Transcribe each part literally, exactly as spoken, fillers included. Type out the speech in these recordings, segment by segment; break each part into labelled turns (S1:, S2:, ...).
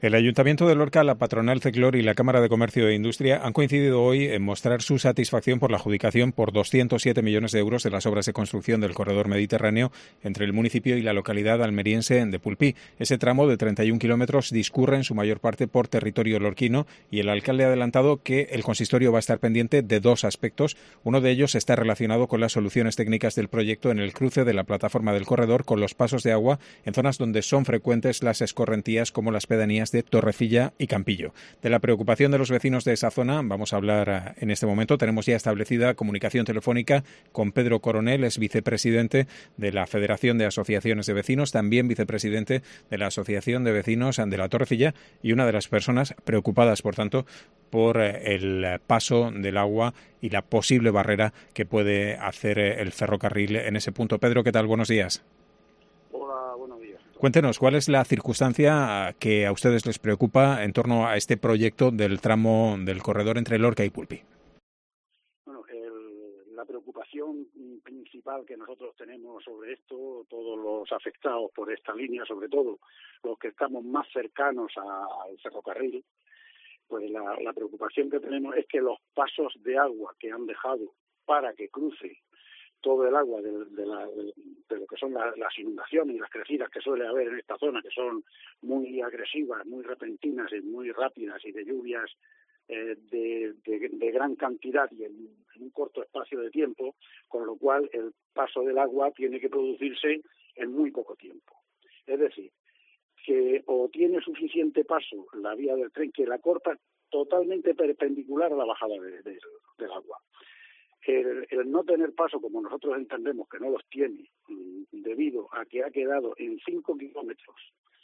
S1: El Ayuntamiento de Lorca, la patronal Ceclor y la Cámara de Comercio e Industria han coincidido hoy en mostrar su satisfacción por la adjudicación por doscientos siete millones de euros de las obras de construcción del corredor mediterráneo entre el municipio y la localidad almeriense de Pulpí. Ese tramo de treinta y un kilómetros discurre en su mayor parte por territorio lorquino y el alcalde ha adelantado que el consistorio va a estar pendiente de dos aspectos. Uno de ellos está relacionado con las soluciones técnicas del proyecto en el cruce de la plataforma del corredor con los pasos de agua en zonas donde son frecuentes las escorrentías como las pedanías de Torrecilla y Campillo. De la preocupación de los vecinos de esa zona vamos a hablar en este momento. Tenemos ya establecida comunicación telefónica con Pedro Coronel, es vicepresidente de la Federación de Asociaciones de Vecinos, también vicepresidente de la Asociación de Vecinos de la Torrecilla y una de las personas preocupadas, por tanto, por el paso del agua y la posible barrera que puede hacer el ferrocarril en ese punto. Pedro, ¿qué tal? Buenos días.
S2: Hola, buenos días.
S1: Cuéntenos, ¿cuál es la circunstancia que a ustedes les preocupa en torno a este proyecto del tramo del corredor entre Lorca y Pulpí?
S2: Bueno, el, la preocupación principal que nosotros tenemos sobre esto, todos los afectados por esta línea, sobre todo los que estamos más cercanos a, al ferrocarril, pues la, la preocupación que tenemos es que los pasos de agua que han dejado para que cruce todo el agua de, de, la, de, de lo que son la, las inundaciones y las crecidas que suele haber en esta zona, que son muy agresivas, muy repentinas y muy rápidas y de lluvias eh, de, de, de gran cantidad y en, en un corto espacio de tiempo, con lo cual el paso del agua tiene que producirse en muy poco tiempo. Es decir, que o tiene suficiente paso la vía del tren que la corta totalmente perpendicular a la bajada de, de, del agua. El, el no tener paso, como nosotros entendemos que no los tiene, debido a que ha quedado en cinco kilómetros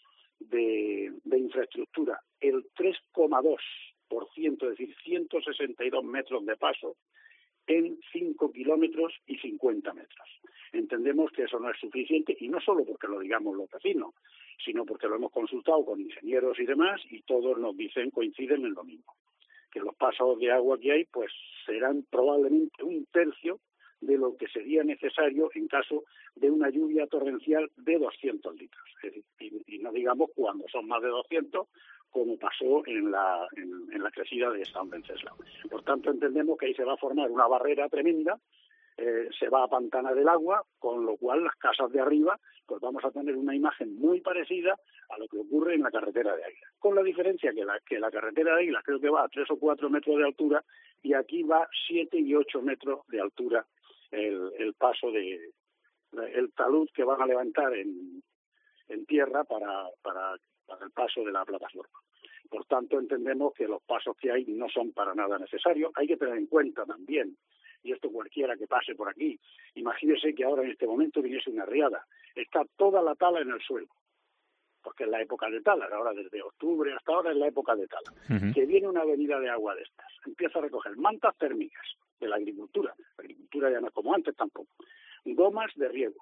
S2: de, de infraestructura el tres coma dos por ciento, es decir, ciento sesenta y dos metros de paso en cinco kilómetros y cincuenta metros. Entendemos que eso no es suficiente, y no solo porque lo digamos los vecinos, sino porque lo hemos consultado con ingenieros y demás, y todos nos dicen, coinciden en lo mismo, que los pasos de agua que hay pues serán probablemente un tercio de lo que sería necesario en caso de una lluvia torrencial de doscientos litros. Es decir, y, y no digamos cuando son más de doscientos, como pasó en la, en, en la crecida de San Venceslao. Por tanto, entendemos que ahí se va a formar una barrera tremenda, eh, se va a apantanar el agua, con lo cual las casas de arriba pues vamos a tener una imagen muy parecida a lo que ocurre en la carretera de Águila, con la diferencia que la, que la carretera de Águila creo que va a tres o cuatro metros de altura y aquí va siete y ocho metros de altura el, el paso de el talud que van a levantar en, en tierra para, para, para el paso de la plataforma. Por tanto, entendemos que los pasos que hay no son para nada necesarios. Hay que tener en cuenta también, y esto cualquiera que pase por aquí, imagínese que ahora en este momento viniese una riada, está toda la tala en el suelo, porque es la época de tala, ahora desde octubre hasta ahora es la época de tala, uh-huh. Que viene una avenida de agua de estas, empieza a recoger mantas térmicas de la agricultura, la agricultura ya no es como antes tampoco, gomas de riego,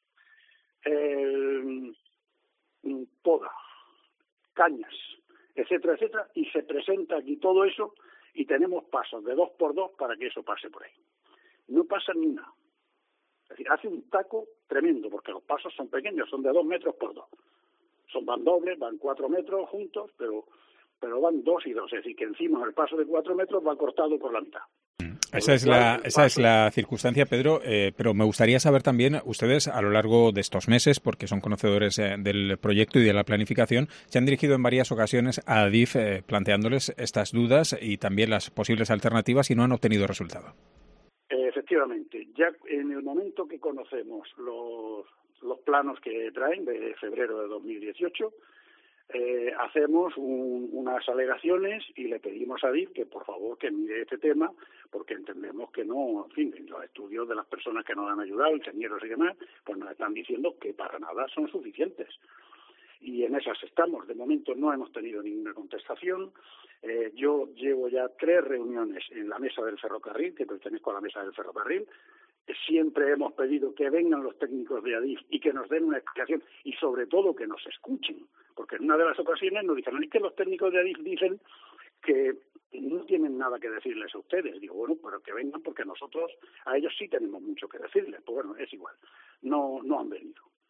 S2: eh, poda, cañas, etcétera, etcétera, y se presenta aquí todo eso y tenemos pasos de dos por dos para que eso pase por ahí. No pasa ni una. Es decir, hace un taco tremendo, porque los pasos son pequeños, son de dos metros por dos. Son van dobles, van cuatro metros juntos, pero pero van dos y dos. Es decir, que encima el paso de cuatro metros va cortado por la mitad.
S1: Esa es la, esa es la circunstancia, Pedro, eh, pero me gustaría saber también, ustedes a lo largo de estos meses, porque son conocedores eh, del proyecto y de la planificación, se han dirigido en varias ocasiones a Adif eh, planteándoles estas dudas y también las posibles alternativas y no han obtenido resultado.
S2: Efectivamente, ya en el momento que conocemos los, los planos que traen de febrero de dos mil dieciocho, Eh, hacemos un, unas alegaciones y le pedimos a Adif que por favor que mire este tema, porque entendemos que no, en fin, en los estudios de las personas que nos han ayudado, ingenieros y demás, pues nos están diciendo que para nada son suficientes. Y en esas estamos. De momento no hemos tenido ninguna contestación. Eh, yo llevo ya tres reuniones en la mesa del ferrocarril, que pertenezco a la mesa del ferrocarril. Siempre hemos pedido que vengan los técnicos de Adif y que nos den una explicación y sobre todo que nos escuchen, porque en una de las ocasiones nos dijeron, es que los técnicos de Adif dicen que no tienen nada que decirles a ustedes. Digo, bueno, pero que vengan porque nosotros a ellos sí tenemos mucho que decirles. Pues bueno, es igual, no, no han venido.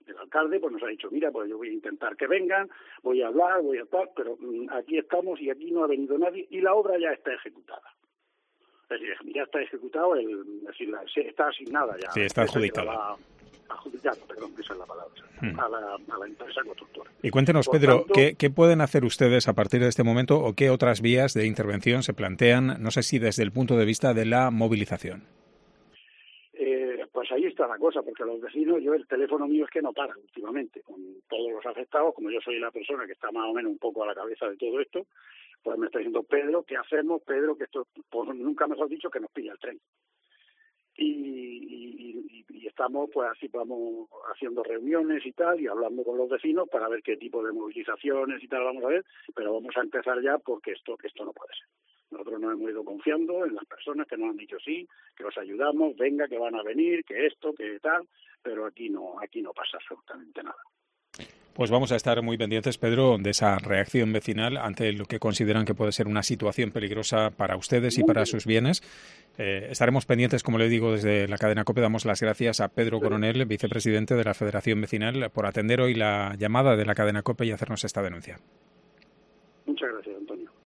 S2: El alcalde pues nos ha dicho, mira, pues yo voy a intentar que vengan, voy a hablar, voy a estar, pero mm, aquí estamos y aquí no ha venido nadie y la obra ya está ejecutada. Es decir, ya está ejecutado, el, es decir, la, está asignada ya.
S1: Sí, está adjudicada.
S2: Adjudicada, perdón, esa es la palabra, hmm. a, la, a la empresa constructora.
S1: Y cuéntenos, Por Pedro, tanto, ¿qué, ¿qué pueden hacer ustedes a partir de este momento o qué otras vías de intervención se plantean, no sé si desde el punto de vista de la movilización?
S2: Eh, pues ahí está la cosa, porque los vecinos, yo el teléfono mío es que no para últimamente, con todos los afectados, como yo soy la persona que está más o menos un poco a la cabeza de todo esto, pues me está diciendo, Pedro, ¿qué hacemos? Pedro, que esto, pues nunca mejor dicho, que nos pilla el tren. Y, y, y estamos, pues así vamos haciendo reuniones y tal, y hablando con los vecinos para ver qué tipo de movilizaciones y tal vamos a ver, pero vamos a empezar ya porque esto, que esto no puede ser. Nosotros nos hemos ido confiando en las personas que nos han dicho sí, que los ayudamos, venga, que van a venir, que esto, que tal, pero aquí no, aquí no pasa absolutamente nada.
S1: Pues vamos a estar muy pendientes, Pedro, de esa reacción vecinal ante lo que consideran que puede ser una situación peligrosa para ustedes y para sus bienes. Eh, estaremos pendientes, como le digo, desde la cadena COPE. Damos las gracias a Pedro Coronel, vicepresidente de la Federación Vecinal, por atender hoy la llamada de la cadena COPE y hacernos esta denuncia.
S2: Muchas gracias, Antonio.